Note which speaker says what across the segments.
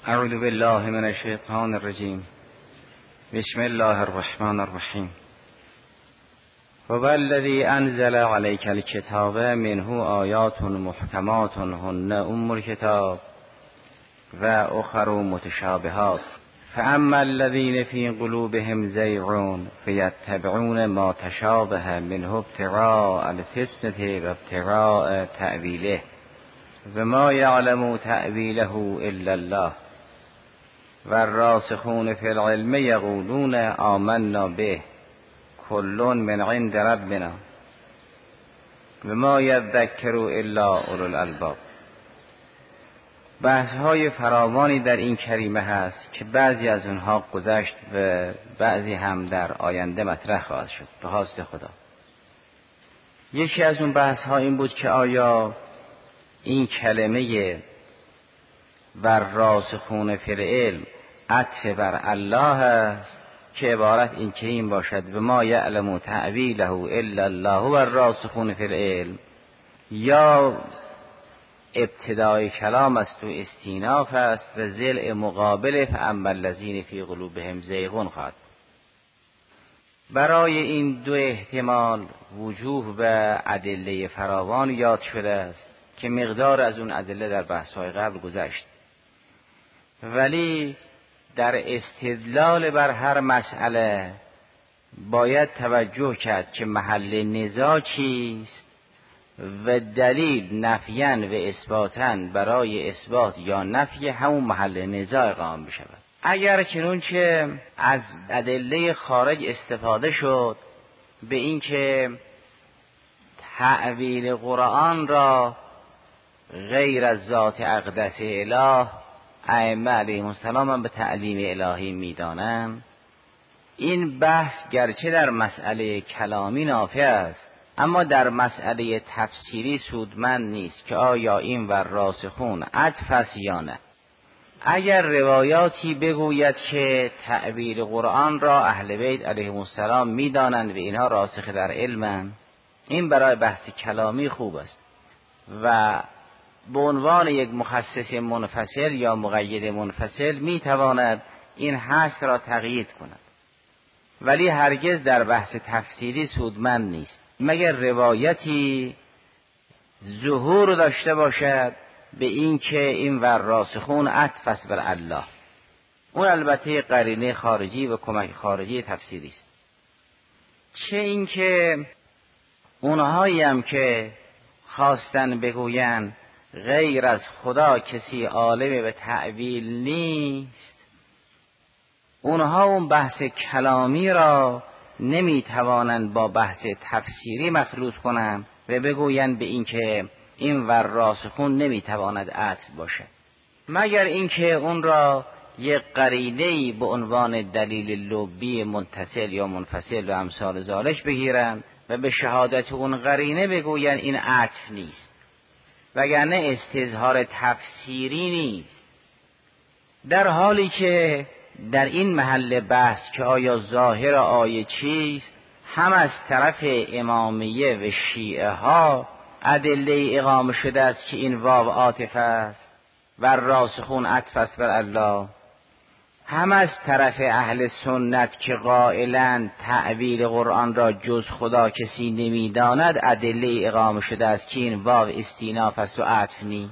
Speaker 1: اعوذ بالله من الشیطان الرجیم. بسم الله الرحمن الرحیم. هو الذی انزل علیک الکتاب منه آیات محکمات هن ام الکتاب و اخر متشابهات فاما الذین فی قلوبهم زیغ فیتبعون ما تشابه منه ابتغاء الفتنة و ابتغاء تأویله و ما یعلم تأویله الا الله و الراسخون فی العلم یقولون آمنا به کل من عند ربنا و ما یذکر الا اولو الالباب. بحث های فراوانی در این کریمه هست که بعضی از اونها گذشت و بعضی هم در آینده مطرح خواهد شد به خواست خدا. یکی از اون بحث ها این بود که آیا این کلمه والراسخون فی العلم عطف بر الله است که عبارت این که این باشد و ما یعلم تأویله الا الله و الراسخون فی العلم، یا ابتدای کلام است و استیناف است و ضلع مقابل فاما الذین فی قلوبهم زیغ خواهد. برای این دو احتمال وجوه و ادله فراوان یاد شده است که مقدار از اون ادله در بحث‌های قبل گذشت، ولی در استدلال بر هر مسئله باید توجه کرد که محل نزاع چیست و دلیل نفیاً و اثباتاً برای اثبات یا نفی همون محل نزاع قائم بشود. اگر چنانچه از ادله خارج استفاده شد به این که تأویل قرآن را غیر از ذات اقدس اله ائمه علیهم السلام هم به تعلیم الهی میدانند، این بحث گرچه در مسئله کلامی نافع است اما در مسئله تفسیری سودمند نیست که آیا این والراسخون عطف است یا نه. اگر روایاتی بگوید که تأویل قرآن را اهل بیت علیهم السلام میدانند و اینها راسخ در علمند، این برای بحث کلامی خوب است و به عنوان یک مخصص منفصل یا مقید منفصل میتواند این حصر را تقیید کند، ولی هرگز در بحث تفسیری سودمند نیست مگر روایتی ظهور داشته باشد به این که این والراسخون عطف است بر الله. اون البته قرینه خارجی و کمک خارجی تفسیری است. چه این که اونهایی هم که خواستن بگویند غیر از خدا کسی عالم به تأویل نیست، اونها اون بحث کلامی را نمیتوانند با بحث تفسیری مخلوط کنند و بگویند به این که این والراسخون نمیتواند عطف باشد، مگر اینکه اون را یک قرینه‌ای به عنوان دلیل لبی متصل یا منفصل و امثال ذالک بگیرند و به شهادت اون قرینه بگویند این عطف نیست، وگرنه استظهار تفسیری نیست. در حالی که در این محل بحث که آیا ظاهر آیه چیست، هم از طرف امامیه و شیعه ها ادله اقامه شده است که این واو عاطف است و راسخون عطف است بر الله، هم از طرف اهل سنت که قائلند تأویل قرآن را جز خدا کسی نمیداند ادله اقامه شده است که این واو استیناف است و عطف نیست.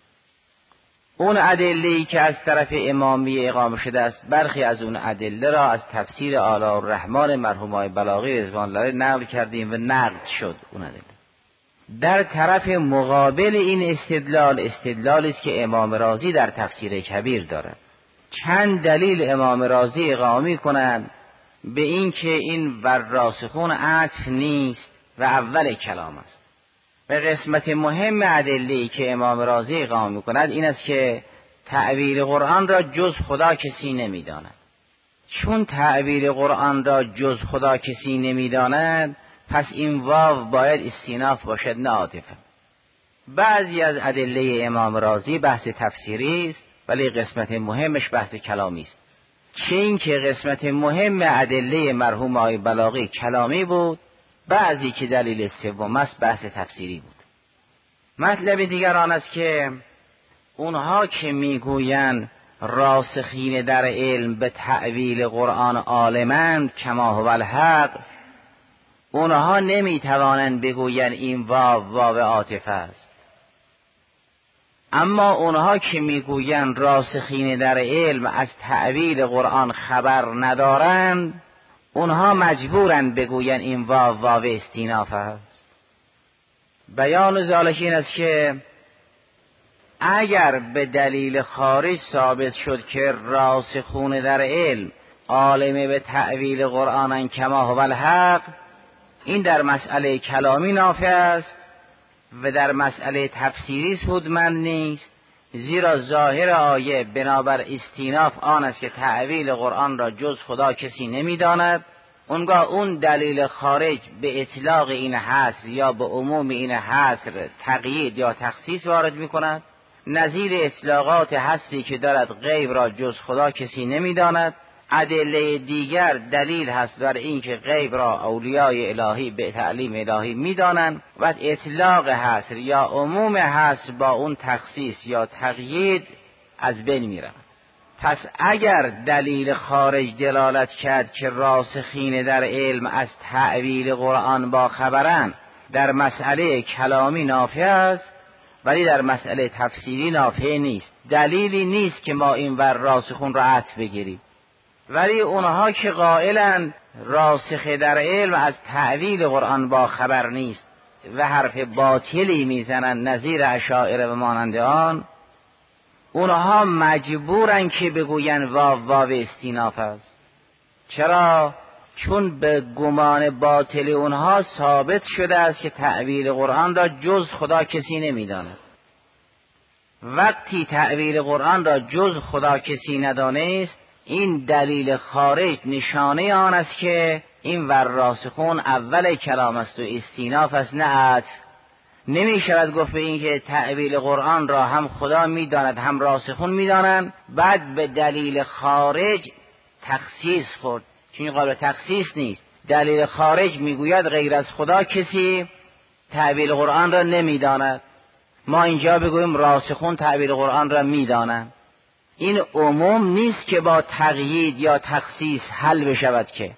Speaker 1: اون ادله‌ای که از طرف امامیه اقامه شده است برخی از اون ادله را از تفسیر آل الرحمن مرحوم آقای بلاغی رضوان الله نقل کردیم و نقد شد اون ادله. در طرف مقابل این استدلال است که امام رازی در تفسیر کبیر دارد. چند دلیل امام رازی اقامه کنند به این که این والراسخون عطف نیست و اول کلام است. و قسمت مهم ادله‌ای که امام رازی اقامه می‌کند این است که تأویل قرآن را جز خدا کسی نمی‌داند. چون تأویل قرآن را جز خدا کسی نمی‌داند پس این واو باید استیناف باشد نه عاطفه. بعضی از ادله امام رازی بحث تفسیری است ولی قسمت مهمش بحث کلامی است. چه این که قسمت مهم ادله مرحوم آقای بلاغی کلامی بود، بعضی که دلیل سوم است بحث تفسیری بود. مطلب دیگر آن است که اونها که میگویند راسخین در علم به تأویل قرآن عالمند کما هو الحق، اونها نمیتوانند بگویند این واو عاطفه است. اما اونها که میگویند راسخین در علم از تأویل قرآن خبر ندارند، اونها مجبورند بگویند این واو استیناف است. بیان ذالک این است که اگر به دلیل خارج ثابت شد که راسخون در علم عالم به تأویل قرآن کما هو الحق، این در مسئله کلامی نافع است و در مسئله تفسیری سودمند نیست، زیرا ظاهر آیه بنابر استیناف آن است که تأویل قرآن را جز خدا کسی نمی‌داند. اونگاه اون دلیل خارج به اطلاق این حصر یا به عموم این حصر تقیید یا تخصیص وارد می‌کند، نظیر اطلاقات حصری که دارد غیب را جز خدا کسی نمی‌داند. ادله دیگر دلیل هست بر اینکه غیب را اولیای الهی به تعلیم الهی می‌دانند و اطلاق حصر یا عموم حصر با اون تخصیص یا تقیید از بین می‌رود. پس اگر دلیل خارج دلالت کرد که راسخین در علم از تأویل قرآن با خبرند، در مسئله کلامی نافع است ولی در مسئله تفسیری نافع نیست. دلیلی نیست که ما این ور راسخون را عطف بگیریم. ولی اونها که قائلند راسخ در علم از تأویل قرآن با خبر نیست و حرف باطلی میزنند نظیر اشاعره و مانند آن، اونها مجبورن که بگوین واو استیناف است. چرا؟ چون به گمان باطل اونها ثابت شده است که تأویل قرآن را جز خدا کسی نمیداند. وقتی تأویل قرآن را جز خدا کسی ندانست، این دلیل خارج نشانه آن است که این ور راسخون اول کلام است و استیناف است، نه عطف. نمی شود گفت به این که تأویل قرآن را هم خدا میداند هم راسخون میدانند، بعد به دلیل خارج تخصیص خورد، چون قابل تخصیص نیست. دلیل خارج میگوید غیر از خدا کسی تأویل قرآن را نمیداند، ما اینجا بگوییم راسخون تأویل قرآن را میدانند. این عموم نیست که با تقیید یا تخصیص حل بشود. که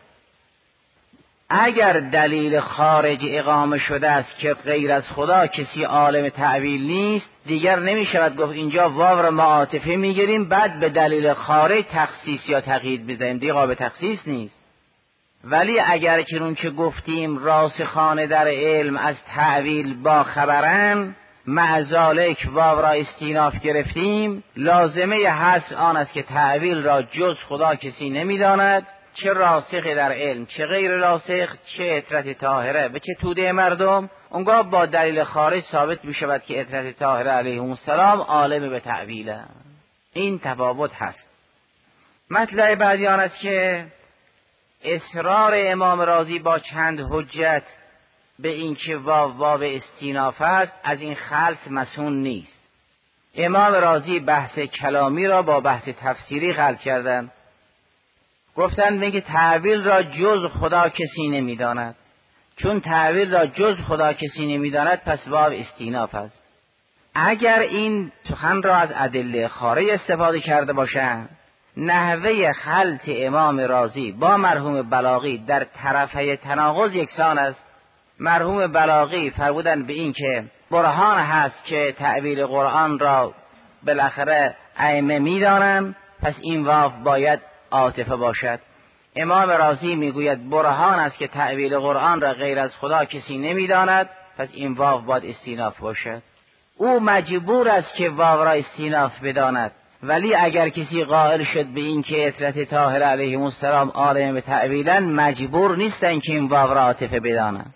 Speaker 1: اگر دلیل خارج اقامه شده است که غیر از خدا کسی عالم تأویل نیست، دیگر نمی شود گفت اینجا واو را ما عاطفه میگیریم بعد به دلیل خارج تخصیص یا تقیید بزنیم، دیگر قابل تخصیص نیست. ولی اگر کنون که گفتیم راسخان در علم از تأویل با خبرن، مع ذالک واو را استیناف گرفتیم، لازمه حصر آن است که تأویل را جز خدا کسی نمیداند، چه راسخ در علم چه غیر راسخ، چه اطرت طاهره و چه توده مردم. اونگاه با دلیل خارج ثابت می شود که اطرت طاهره علیهم السلام عالم به تأویله. این تفاوت هست. مطلع بعدی آن است که اصرار امام رازی با چند حجت به این که واو استیناف است از این خلط مسون نیست. امام رازی بحث کلامی را با بحث تفسیری خلط کردند. گفتند میگه تأویل را جز خدا کسی نمیداند، چون تأویل را جز خدا کسی نمیداند پس واو استیناف است. اگر این سخن را از ادله خارج استفاده کرده باشند، نحوه خلط امام رازی با مرحوم بلاغی در طرفه تناقض یکسان است. مرحوم بلاغی فرمودند به این که برهان هست که تأویل قرآن را بالاخره ائمه میدانند، پس این واو باید عاطفه باشد. امام رازی میگوید برهان است که تأویل قرآن را غیر از خدا کسی نمیداند، پس این واو باید استیناف باشد. او مجبور است که واو را استیناف بداند، ولی اگر کسی قائل شد به این که اطرت طاهره علیهم السلام عالم به تأویلن، مجبور نیستن که این واو را عاطفه بدانند.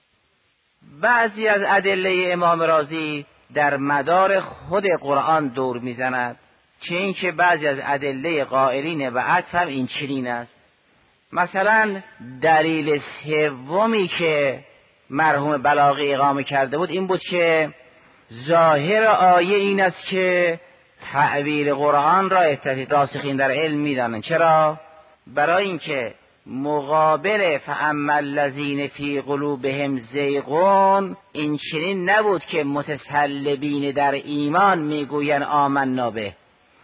Speaker 1: بعضی از ادله امام رازی در مدار خود قرآن دور میزند، چه این که بعضی از ادله قائلین و عطف هم این چنین است. مثلا دلیل سومی که مرحوم بلاغی اقامه کرده بود این بود که ظاهر آیه این است که تأویل قرآن را راسخین در علم میدانند. چرا؟ برای اینکه مقابل فاما الذین فی قلوبهم زیغون این چنین نبود که متسلبین در ایمان میگوین آمنا به،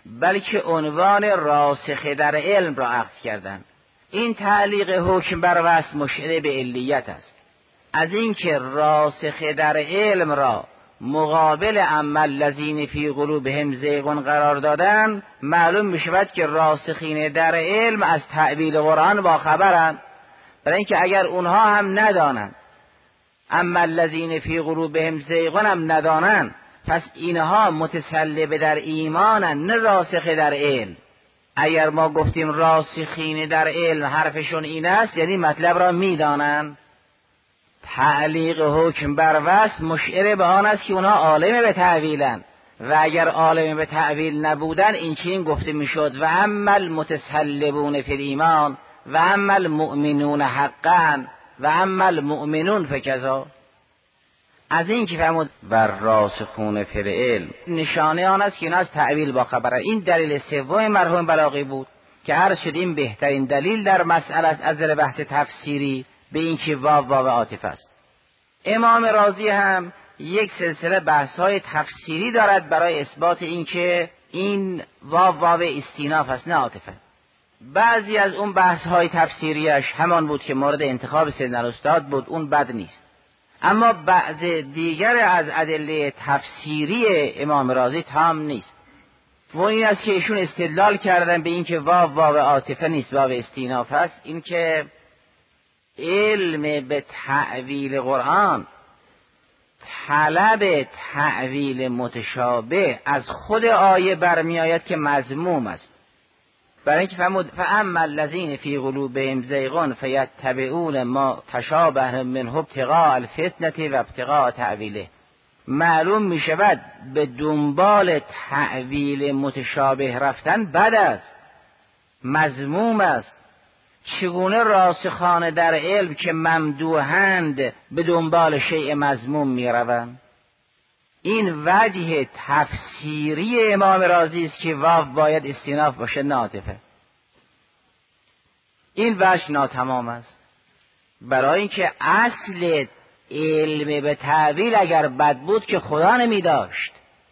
Speaker 1: بلکه عنوان راسخ در علم را اخذ کردند. این تعلیق حکم بر وصف مشعر به علیت است. از اینکه راسخ در علم را مقابل اما الذین فی قلوبهم زیغ قرار دادن، معلوم می شود که راسخین در علم از تأویل قرآن با خبرند. برای اینکه اگر اونها هم ندانند، اما الذین فی قلوبهم زیغ هم ندانند، پس اینها متسلب در ایمانند، نه راسخ در علم. اگر ما گفتیم راسخین در علم حرفشون این است، یعنی مطلب را میدانند. تعلیق حکم بر وصف مشعر به آن است که اونها عالم به تأویلند، و اگر عالم به تأویل نبودن این چنین گفته میشد و اما المتسلبون فی الایمان و اما المؤمنون حقا و اما المؤمنون فکذا. از این که فرمود بر راسخون فی العلم، نشانه آن است که اینا از تأویل با خبره. این دلیل سوم مرحوم بلاغی بود که عرض شد این بهترین دلیل در مسئله است از نظر بحث تفسیری به این که واو عاطفه است. امام رازی هم یک سلسله بحث‌های تفسیری دارد برای اثبات این که این واو استیناف است، نه عاطفه. بعضی از اون بحث‌های تفسیریش همان بود که مورد انتخاب سیدنا الاستاد بود، اون بد نیست. اما بعض دیگر از ادله تفسیری امام رازی تام نیست. و این است که ایشون استدلال کردن به این که واو عاطفه نیست، واو استیناف است. این که علم به تأویل قرآن، طلب تأویل متشابه از خود آیه برمی آید که مذموم است. برای اینکه فرمود فاما الذین فی قلوبهم زیغ فیتبعون ما تشابه منه ابتغاء الفتنة و ابتغاء تأویله. معلوم می شود به دنبال تأویل متشابه رفتن بد است، مذموم است. چگونه راسخان در علم که ممدوحند به دنبال شیء مذموم می روند؟ این وجه تفسیری امام رازی است که واو باید استیناف باشه، نه عاطفه. این وجه ناتمام است، برای اینکه اصل علم به تأویل اگر بد بود که خدا نمی داشت.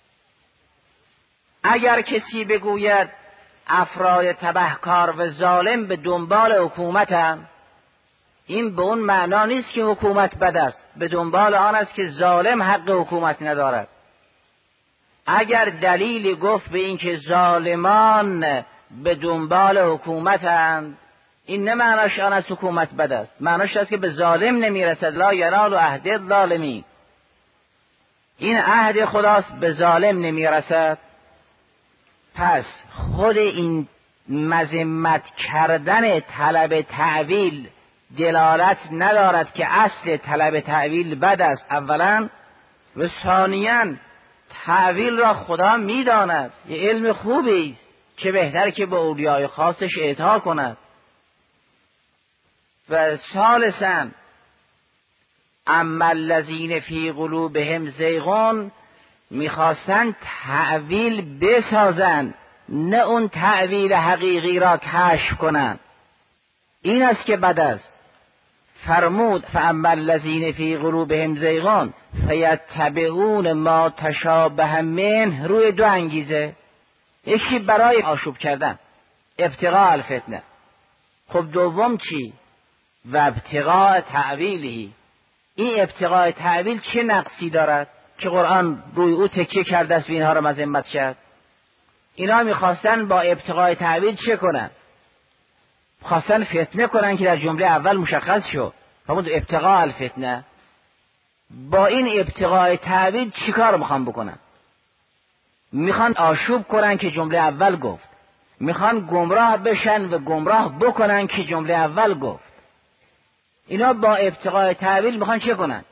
Speaker 1: اگر کسی بگوید افراد تبهکار و ظالم به دنبال حکومتند، این به اون معنا نیست که حکومت بد است، به دنبال آن است که ظالم حق حکومت ندارد. اگر دلیلی گفت به این که ظالمان به دنبال حکومتند، این نه معناش آن است حکومت بد است، معناش است که به ظالم نمیرسد. لا ینال عهد الظالمین، این عهد خداست، به ظالم نمیرسد. پس خود این مذمت کردن طلب تأویل دلالت ندارد که اصل طلب تأویل بد است اولا، و ثانیاً تأویل را خدا میداند، یه علم خوبی است، چه بهتر که به اولیای خاصش اعطا کند. و ثالثاً اما الذین فی قلوبهم زیغ، میخواستن تأویل بسازن، نه اون تأویل حقیقی را کشف کنن. این است که بد است. فرمود فاما الذین فی قلوبهم زیغ فیتبعون ما تشابه منه، روی دو انگیزه. یکی برای آشوب کردن، ابتغاء الفتنه. خب دوم چی؟ و ابتغاء تأویلی. این ابتغاء تأویل چه نقصی دارد که قرآن روی او تکیه کرده است و اینها را مذمت کرد؟ اینا میخواستن با ابتغاء تأویل چه کنن؟ خواستن فتنه کنن که در جمله اول مشخص شد، فرمود ابتغاء الفتنه. با این ابتغاء تأویل چی کار میخوان بکنن؟ میخوان آشوب کنن که جمله اول گفت، میخوان گمراه بشن و گمراه بکنن که جمله اول گفت. اینا با ابتغاء تأویل میخوان چه کنن؟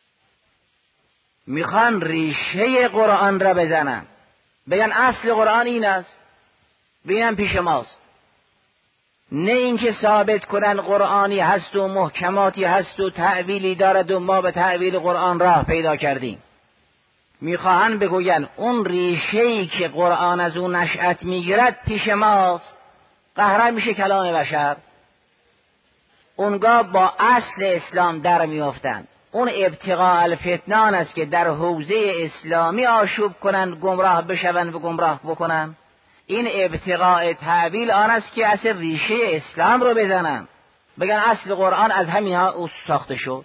Speaker 1: میخوان ریشه قرآن را بزنن، بگن اصل قرآن این است، بینم پیش ماست. نه اینکه ثابت کنن قرآنی هست و محکماتی هست و تأویلی دارد و ما به تأویل قرآن راه پیدا کردیم. میخواهن بگوین اون ریشه‌ای که قرآن از اون نشأت میگیرد پیش ماست، قهرن میشه کلام بشر. اونگاه با اصل اسلام در میافتند. اون ابتغاء الفتنان است که در حوزه اسلامی آشوب کنند، گمراه بشوند و گمراه بکنند. این ابتغاء تعویل آن است که اصل ریشه اسلام رو بزنن، بگن اصل قرآن از همین ها ساخته شد.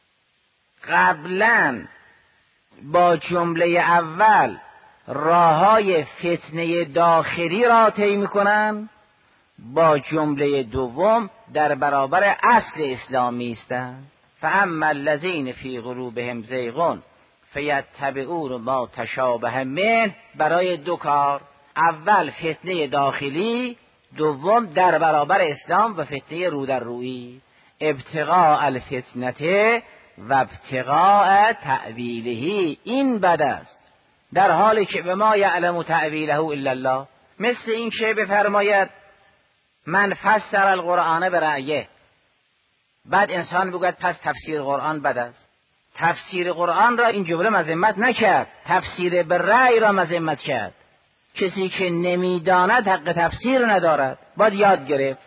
Speaker 1: قبلا با جمله اول راههای فتنه داخلی را طی میکنن، با جمله دوم در برابر اصل اسلام ایستند. فاما الذین فی قلوبهم زیغ فیتبعون ما تشابه منه، برای دو کار، اول فتنه داخلی، دوم در برابر اسلام و فتنه رو در رویی. ابتغاء الفتنه و ابتغاء تأویله، این بد است، در حالی که به ما یعلم تأویله الا الله. مثل این که بفرماید من فسر القرآن برأیه، بعد انسان بگوید پس تفسیر قرآن بد است. تفسیر قرآن را این جمله مذمت نکرد، تفسیر به رأی را مذمت کرد. کسی که نمیداند حق تفسیر ندارد، باید یاد گرفت.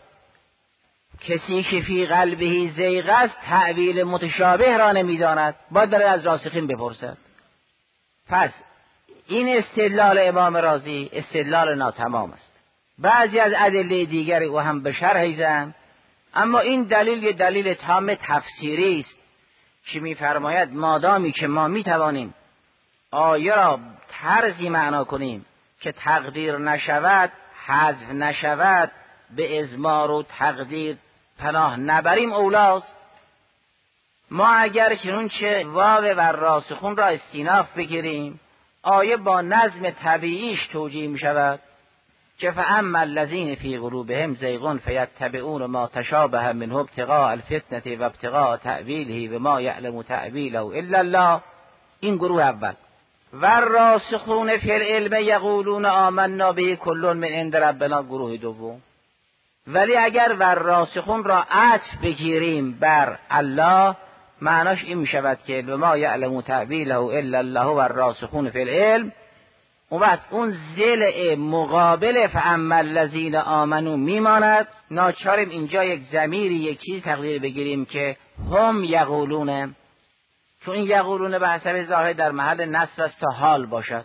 Speaker 1: کسی که فی قلبه زیغ است تأویل متشابه را نمیداند، باید برای از راسخین بپرسد. پس این استدلال امام رازی استدلال ناتمام است. بعضی از ادله دیگر او هم به شرح زن، اما این دلیل یه دلیل تام تفسیری است که می‌فرماید مادامی که ما می‌توانیم آیه را طرزی معنا کنیم که تقدیر نشود، حذف نشود، به ازمار و تقدیر پناه نبریم اولاست. ما اگر چنانچه واو والراسخون را استیناف بگیریم، آیه با نظم طبیعیش توجیه می شود که فاما الذین فی قلوبهم زیغ فیتبعون ما تشابه منه ابتغاء الفتنه و ابتغاء تأویله و ما یعلم تأویله الا الله. این گروه اول. والراسخون فی العلم یقولون آمنا به کل من عند ربنا، گروه دوم. ولی اگر والراسخون را عطف بگیریم بر الله، معناش این می شود که و ما یعلم تأویله الا الله والراسخون فی العلم. اون وقت اون ضلع مقابل فاما الذین آمنو میماند. ناچاریم اینجا یک ضمیری، یک چیز تقدیر بگیریم که هم یقولون، چون این یقولون به حسب ظاهر در محل نصب است تا حال باشد.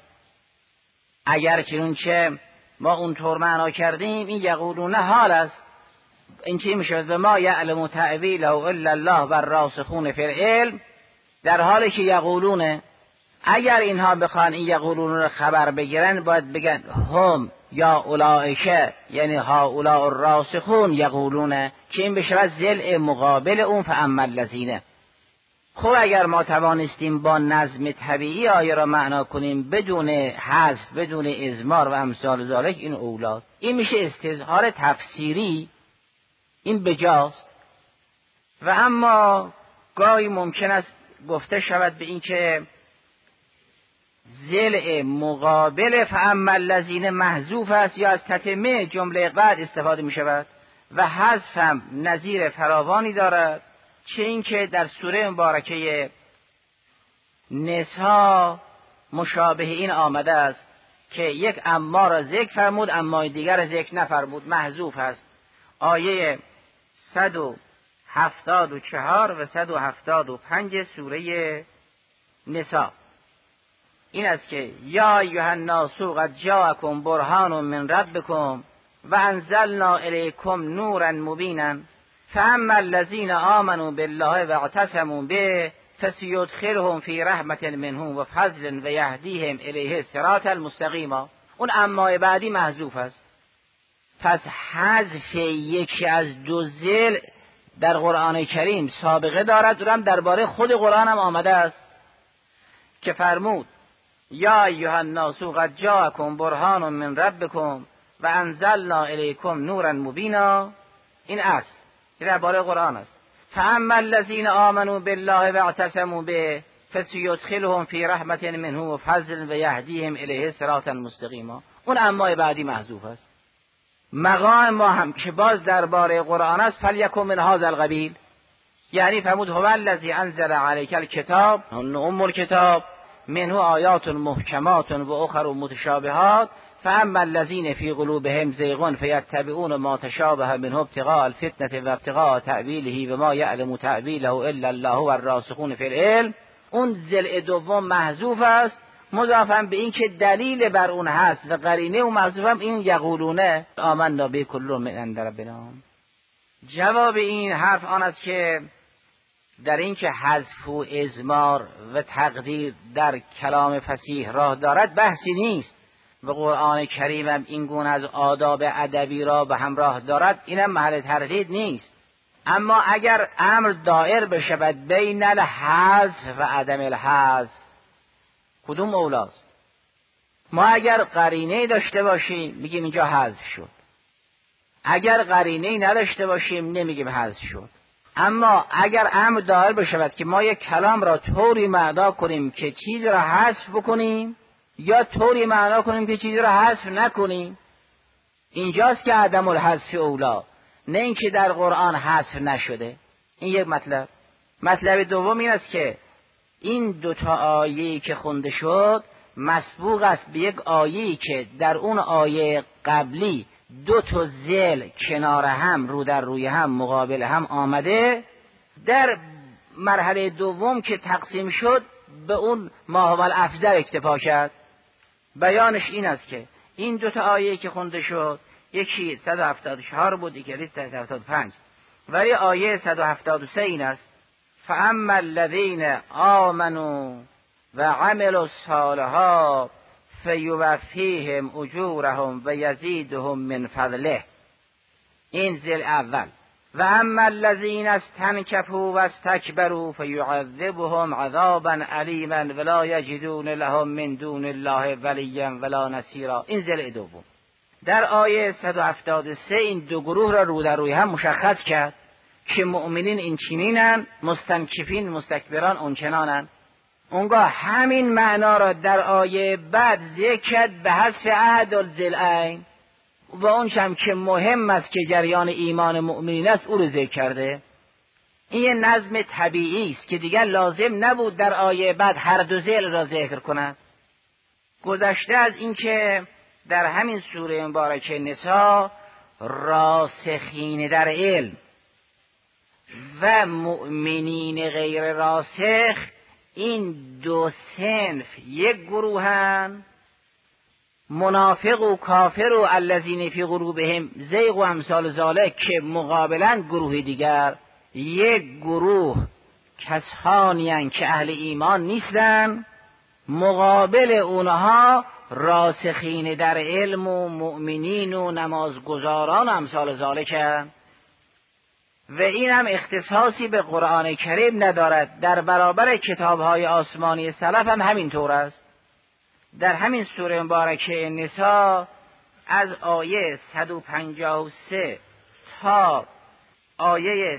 Speaker 1: اگر چنانچه ما اونطور معنا کردیم این یقولون حال است، این چی میشه؟ و ما یعلم تأویله الا الله والراسخون فی العلم، در حالی که یقولونه. اگر اینها بخوان این یقولون رو خبر بگیرن، باید بگن هم یا اولئک، یعنی هؤلاء الراسخون یقولون، که این بشه ضلع مقابل اون فاما الذین. خب اگر ما توانستیم با نظم طبیعی آیه را معنا کنیم بدون حذف، بدون اضمار و امثال ذالک، این اولاست. این میشه استظهار تفسیری، این بجاست. و اما گاهی ممکن است گفته شود به این که ضلع مقابل فاما الذین محذوف است یا از تتمه جمله بعد استفاده می شود و حذف هم نظیر فراوانی دارد. چه این که در سوره مبارکه نساء مشابه این آمده است که یک اما را ذکر فرمود، اما دیگر را ذکر نفرمود، محذوف است. آیه 174 و 175 سوره نساء این است که یا ایها الناس قد جاءکم برهان من ربکم و انزلنا الیکم نورا مبینا فاما الذین آمنوا بالله واعتصموا به فسیدخلهم فی رحمة منه و فضل و یهدیهم الیه صراطا مستقیما. اون اما بعدی محذوف است. پس حذف یکی از دو ضلع در قرآن کریم سابقه دارد، و هم درباره خود قرآن هم آمده است که فرمود یا ایها الناس قد جاءکم برهان من ربکم و انزلنا الیکم نورا مبینا. این است، این درباره قرآن است. فاما الذین آمنوا بالله واعتصموا به فسیدخلهم فی رحمة منه و فضل و یهدیهم الیه صراطا مستقیما. اون اما بعدی محذوف است. مقام ما هم که باز درباره قرآن است، فلیکن من هذا القبیل، یعنی فرمود هو الذی انزل علیک الکتاب ام الکتاب منه آیات محکمات و اخر متشابهات فاما الذین فی قلوبهم زیغ فیتبعون ما تشابه منه ابتغاء الفتنه و ابتغاء تأویله و ما یعلم تأویله الا الله والراسخون فی العلم. اون ضلع دوم محذوف است، مضافم به این که دلیل بر اون هست و قرینه و محذوفم این یقولونه آمنا به کل من عند ربنا. جواب این حرف آن است که در این که حذف و اضمار و تقدیر در کلام فصیح راه دارد بحثی نیست و قرآن کریم هم این گونه از آداب ادبی را به همراه دارد، اینم محل تردید نیست. اما اگر امر دائر بشود بین الحذف و عدم الحذف، کدوم اولاست؟ ما اگر قرینه داشته باشیم میگیم اینجا حذف شد، اگر قرینه نداشته باشیم نمیگیم حذف شد. اما اگر امر دائر بشود که ما یک کلام را طوری معنا کنیم که چیز را حذف بکنیم یا طوری معنا کنیم که چیز را حذف نکنیم، اینجاست که عدم الحذف اولا، نه اینکه در قرآن حذف نشده. این یک مطلب. مطلب دوم این است که این دوتا آیه‌ای که خونده شد مسبوق است به یک آیه‌ای که در اون آیه قبلی دو تا ذیل کنار هم رو در روی هم مقابل هم آمده. در مرحله دوم که تقسیم شد به اون ما هو الافضل اکتفا کرد. بیانش این است که این دوتا آیه که خونده شد یکی 174 بود، دیگری 175، ولی آیه 173 این است: فاما الذین آمنوا و عملوا الصالحات فیوفیهم اجورهم و یزیدهم من فضله. این ذیل اول. و اما الذین استنکفوا و استکبروا فیعذبهم عذابا علیما ولا یجدون لهم من دون الله ولیا ولا نصیرا. این ذیل دوم. در آیه 173 این دو گروه را رو در روی هم مشخص کرد که مؤمنین این چنینن، مستنکفین مستکبران اونچنانن. اونگاه همین معنا را در آیه بعد ذکر کرد به حذف احد الضلعین و اونچم که مهم است که جریان ایمان مؤمنین است او رو ذکر کرده. این یه نظم طبیعی است که دیگر لازم نبود در آیه بعد هر دو ذیل را ذکر کند. گذشته از این که در همین سوره مبارکه نساء راسخین در علم و مؤمنین غیر راسخ این دو صنف یک گروهن، منافق و کافر و الذین فی قلوبهم زیغ و امثال ذالک، که مقابلا گروه دیگر یک گروه کسانیان که اهل ایمان نیستن، مقابل اونها راسخین در علم و مؤمنین و نمازگزاران و امثال ذالکن. و این هم اختصاصی به قرآن کریم ندارد، در برابر کتابهای آسمانی سلف هم همین طور است. در همین سوره مبارکه نساء از آیه 153 تا آیه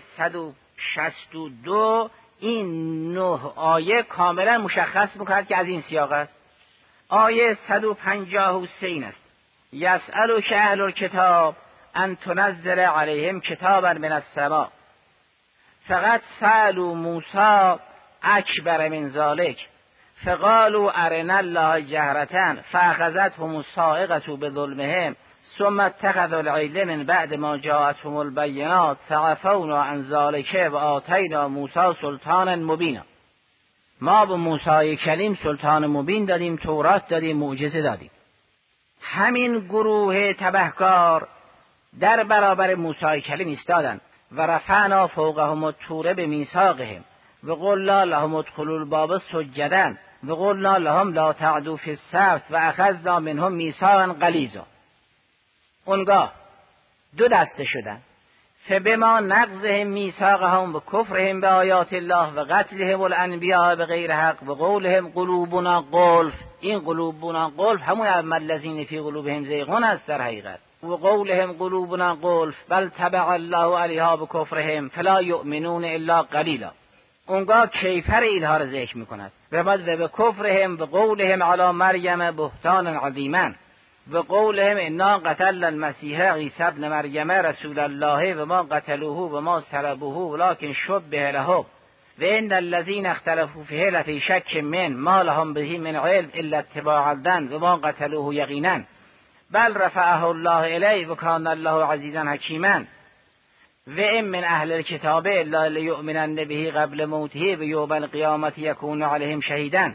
Speaker 1: 162 این 9 آیه کاملا مشخص می‌کند که از این سیاق است. آیه 153 این است: یسألک اهل الکتاب ان تنزل علیهم کتابا من السماء فقد سألوا موسی اکبر من ذلک فقالوا ارنا الله جهرة فاخذتهم الصاعقة بظلمهم ثم اتخذوا العجل من بعد ما جاءتهم البینات فعفونا عن ذلک و آتینا موسی سلطانا مبینا. ما به موسی کلیم سلطان مبین دادیم، تورات دادیم، معجزه دادیم. همین گروه تبهکار در برابر موسی کلیم ایستادند و رفعنا فوقهم الطور بمیثاقهم و قلنا لهم ادخلوا الباب سجدا و قلنا لهم لا تعدوا فی السبت و اخذنا منهم میثاقا غلیظا. اونگاه دو دسته شدن: فبما نقضهم میثاقهم و کفرهم بآیات الله و قتلهم الانبیاء بغیر حق و قولهم قلوبنا غلف. این قلوبنا غلف همون الذین فی قلوبهم زیغ است در حقیقت. و قولهم قلوبنا غلف بل طبع الله علیها بکفرهم فلا یؤمنون الا قلیلا. اونگاه کیفر اینها را ذکر میکند: و بعد و بکفرهم و قولهم علی مریم بهتانا عظیما و قولهم انا قتلنا المسیح عیسی ابن مریم رسول الله و ما قتلوه و ما صلبوه ولکن شبه له و ان الذین اختلفوا فیه لفی شک من ما لهم به من علم الا اتباع الظن و ما قتلوه یقینا بل رفعه الله الیه و کان الله عزیزا حکیما و ان من اهل الكتاب الا لیؤمنن به قبل موته و یوم القیامت یکون علیهم شهیدا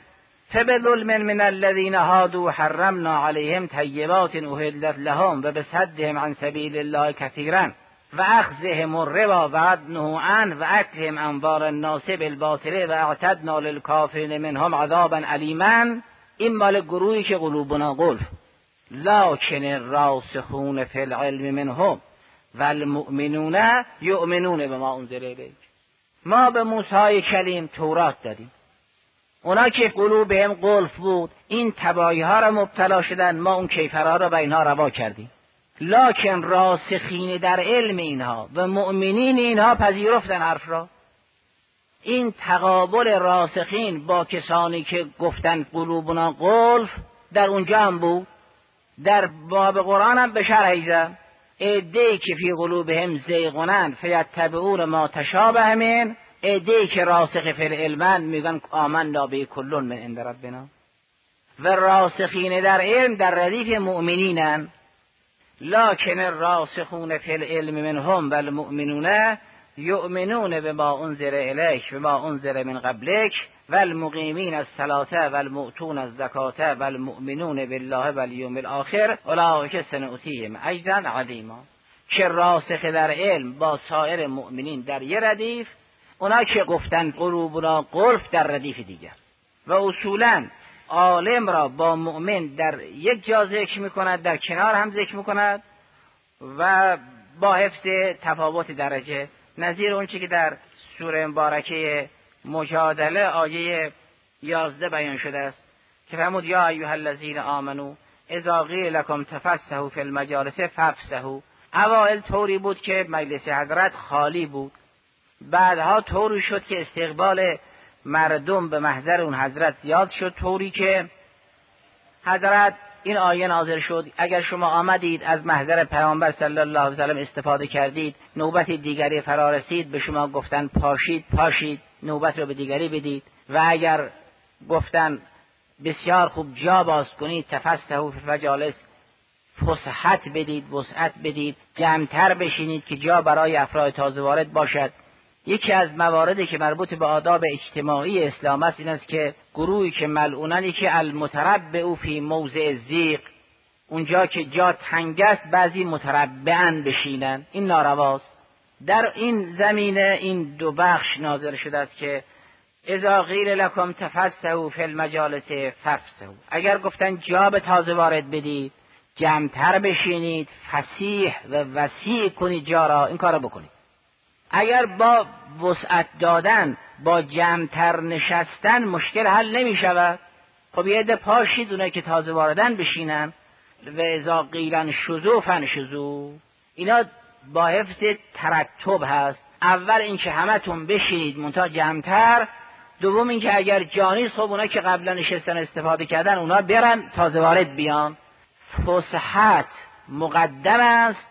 Speaker 1: فبظلم من الذين هادوا حرمنا عليهم طیبات احلت لهم و بصدهم عن سبیل الله کثیرا و اخذهم الربا و عدنه عنه و اکلهم اموال الناس بالباطل و اعتدنا للکافرین منهم عذابا الیما. این مال گروهی که قلوبنا غلف. لکن الراسخون فی العلم منهم والمؤمنون یؤمنون بما انزل الیک. ما به موسی کلیم تورات دادیم، اونا که قلوبهم غلف بود این تباهی ها را مبتلا شدن، ما اون کیفرها را به اینها روا کردیم. لکن راسخین در علم اینها و مؤمنین اینها پذیرفتن حرف را. این تقابل راسخین با کسانی که گفتن قلوبنا غلف در اونجا هم بود. در باب قرآن هم به شرح زد عده‌ای که فی قلوبهم زیغ فیتبعون ما تشابه منه، عده‌ای که راسخ فی العلم میگن آمنا به کل من عند ربنا. و راسخین در علم در ردیف مؤمنینن. لکن الراسخون فی العلم منهم والمؤمنون یؤمنون بما انزل الیک و ما انزل من قبلک والمقیمین الصلاة والمؤتون الزکاة والمؤمنون بالله والیوم الاخر اولئک سنؤتیهم اجرا عظیما. که راسخ در علم با سایر مؤمنین در یه ردیف، اونا که گفتن قلوبنا غلف در ردیف دیگر. و اصولا عالم را با مؤمن در یک جا ذکر میکند، در کنار هم ذکر میکند و با حفظ تفاوت درجه. نظیر اون چی که در سوره مبارکه مجادله آیه 11 بیان شده است که فرمود یا ایها الذین آمنو اذا قیل لکم تفسحوا فی المجالس فافسحوا. اوائل طوری بود که مجلس حضرت خالی بود، بعدها طوری شد که استقبال مردم به محضر اون حضرت زیاد شد، طوری که حضرت این آیه نازل شد اگر شما آمدید از محضر پیامبر صلی الله علیه و سلم استفاده کردید، نوبت دیگری فرا رسید به شما گفتن پاشید نوبت رو به دیگری بدید. و اگر گفتن بسیار خوب جا باز کنید، تفسحوا فی المجالس، فسحت بدید، وسعت بدید، جمع‌تر بشینید که جا برای افراد تازه وارد باشد. یکی از مواردی که مربوط به آداب اجتماعی اسلام است این است که گروهی که ملعونن که المتربع فی موضع الضیق، اونجا که جا تنگ است بعضی متربعن بشینن، این نارواست. در این زمینه این دو بخش نازل شده است که اذا قیل لکم تفسحوا فی المجالس فافسحوا، اگر گفتن جا به تازه وارد بدید، جمع‌تر بشینید، فسیح و وسیع کنید جا را، این کارو بکنید. اگر با وسعت دادن با جمع‌تر نشستن مشکل حل نمی شود، خب یه عده پاشید اونایی که تازه واردن بشینن. و اذا قیلن شذو فانشذو، اینا با حفظ ترتب هست. اول اینکه همتون بشینید منتها جمع‌تر، دوم اینکه اگر جانی خب اونا که قبلا نشستن استفاده کردن اونا برن تازه وارد بیان. فسحت مقدم است،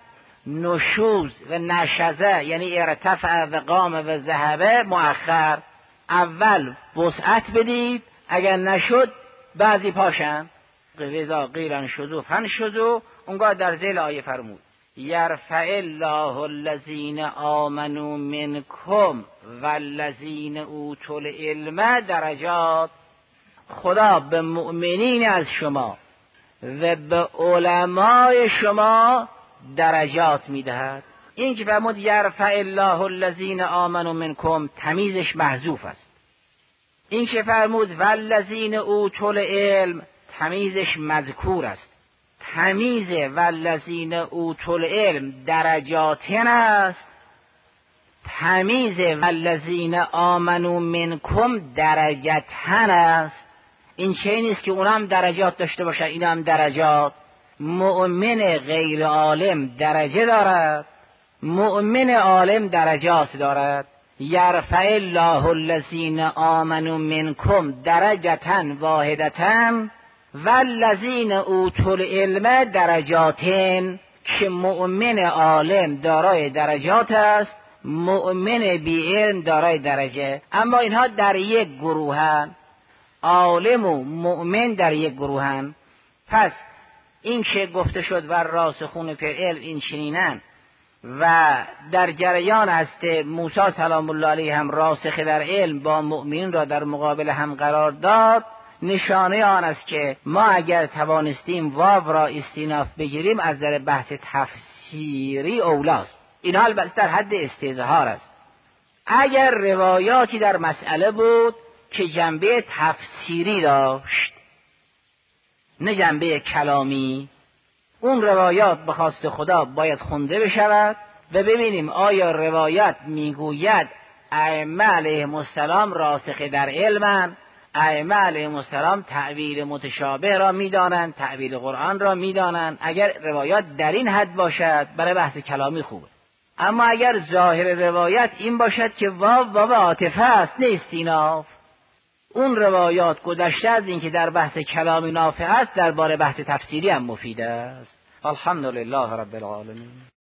Speaker 1: نشوز و نشزه یعنی ارتفع و قام و ذهبه مؤخر. اول وسعت بدید، اگر نشد بعضی پاشن. اذا قیل شذو فانشذوا، اونگاه در ذیل آیه فرمود یرفع الله الذین آمنوا منکم والذین اوتوا العلم درجات. خدا به مؤمنین از شما و به علمای شما درجات میدهد. این که فرمود یرفع الله الذین آمنوا منکم تمیزش محذوف است. این که فرمود والذین اوتوا العلم تمیزش مذکور است. تمیز والذین اوتوا العلم درجاتن است، تمیز والذین آمنوا منکم درجتن است. این چه نیست که اونم درجات داشته باشه این هم درجات. مؤمن غیر عالم درجه دارد، مؤمن عالم درجات دارد. یرفع الله الذین آمنوا منکم درجة واحدة والذین اوتوا العلم درجاتین، که مؤمن عالم دارای درجات است، مؤمن بی علم دارای درجه. اما اینها در یک گروهن، عالم و مؤمن در یک گروهن. پس این که گفته شد و راسخون فی العلم این چنینن و در جریان است موسی سلام الله علیه هم راسخ در علم با مؤمنین را در مقابل هم قرار داد، نشانه آن است که ما اگر توانستیم واو را استیناف بگیریم از در بحث تفسیری اولاست. اینا البته در حد استظهار است. اگر روایاتی در مسئله بود که جنبه تفسیری داشت نه جنبه کلامی، اون روایات به خواست خدا باید خونده بشود و ببینیم آیا روایت میگوید ائمه علیهم السلام راسخ در علمن، ائمه علیهم السلام تأویل متشابه را میدانند، تأویل قرآن را میدانند. اگر روایات در این حد باشد برای بحث کلامی خوبه. اما اگر ظاهر روایت این باشد که واو عاطفه است نه استیناف، اون روایات گذشته از این که در بحث کلامی نافع است درباره بحث تفسیری هم مفید است. الحمدلله رب العالمین.